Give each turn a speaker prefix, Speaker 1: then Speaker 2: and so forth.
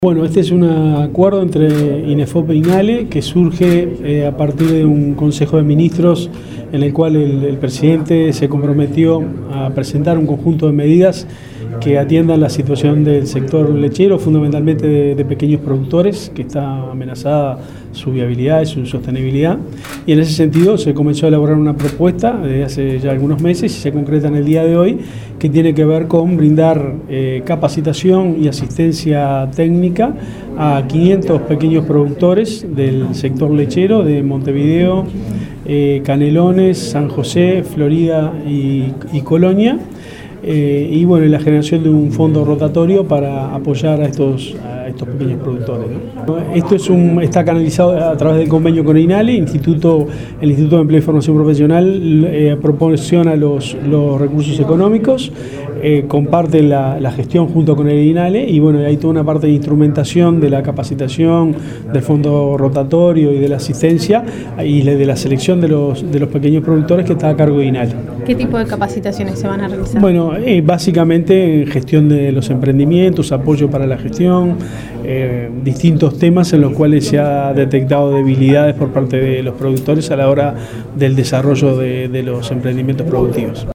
Speaker 1: Bueno, este es un acuerdo entre INEFOP e INALE que surge a partir de un Consejo de Ministros en el cual el presidente se comprometió a presentar un conjunto de medidas que atiendan la situación del sector lechero, fundamentalmente de pequeños productores, que está amenazada su viabilidad y su sostenibilidad. Y en ese sentido se comenzó a elaborar una propuesta desde hace ya algunos meses y se concreta en el día de hoy, que tiene que ver con brindar capacitación y asistencia técnica a 500 pequeños productores del sector lechero de Montevideo, Canelones, San José, Florida y Colonia. Y bueno, la generación de un fondo rotatorio para apoyar a estos pequeños productores, ¿no? Esto está canalizado a través del convenio con INALE. El Instituto de Empleo y Formación Profesional proporciona los recursos económicos, comparte la gestión junto con el INALE, y bueno, hay toda una parte de instrumentación de la capacitación, del fondo rotatorio y de la asistencia y de la selección de los pequeños productores, que está a cargo de INALE.
Speaker 2: ¿Qué tipo de capacitaciones se van a realizar?
Speaker 1: Bueno, básicamente en gestión de los emprendimientos, apoyo para la gestión, distintos temas en los cuales se ha detectado debilidades por parte de los productores a la hora del desarrollo de los emprendimientos productivos.